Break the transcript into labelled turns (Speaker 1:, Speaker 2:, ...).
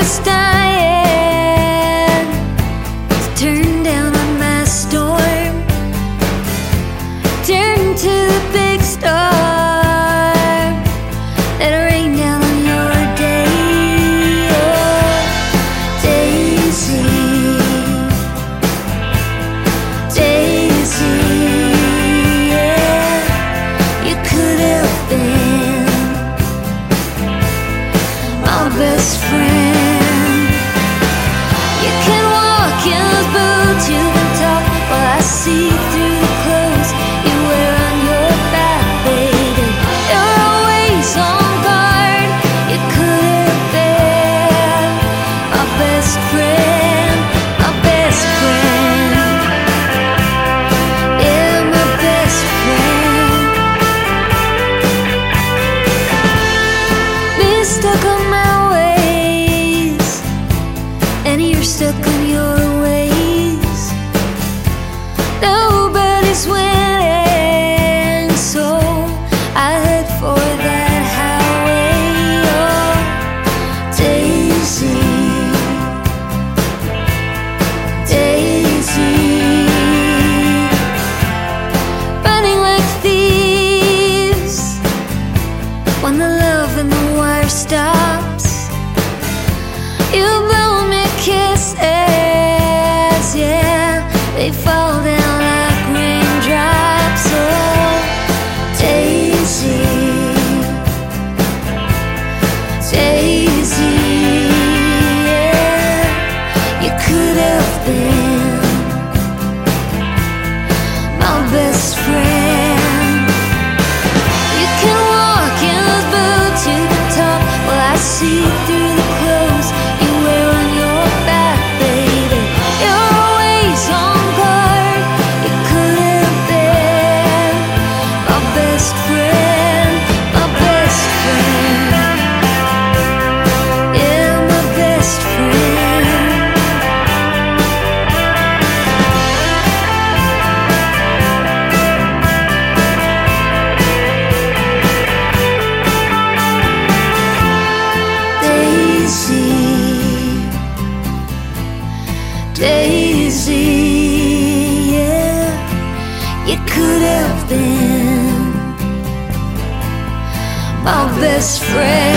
Speaker 1: was dying to turn down on my storm, turn to the big storm that rained down on your day. Oh, Daisy, Daisy, yeah, you could have been my best friend. You can walk in those boots, you can talk while I see through the clothes you wear on your back, baby. You're always on guard. You could have been my best friend, my best friend. Yeah, my best friend. Been stuck on my ways, and you're stuck on your ways. Nobody's winning, so I head for that highway. Oh, Daisy, Daisy, running like thieves when the love and the wire stops. You blow me kisses, yeah, they fall down like raindrops. Oh, Daisy, Daisy, yeah, you could have been my best friend. You can walk in those boots, you can talk while I see through the clothes you wear on your back, baby. You're always on guard. You could have been my best friend, my best friend. Yeah, my best friend. Daisy, Daisy, yeah, you could have been my best friend.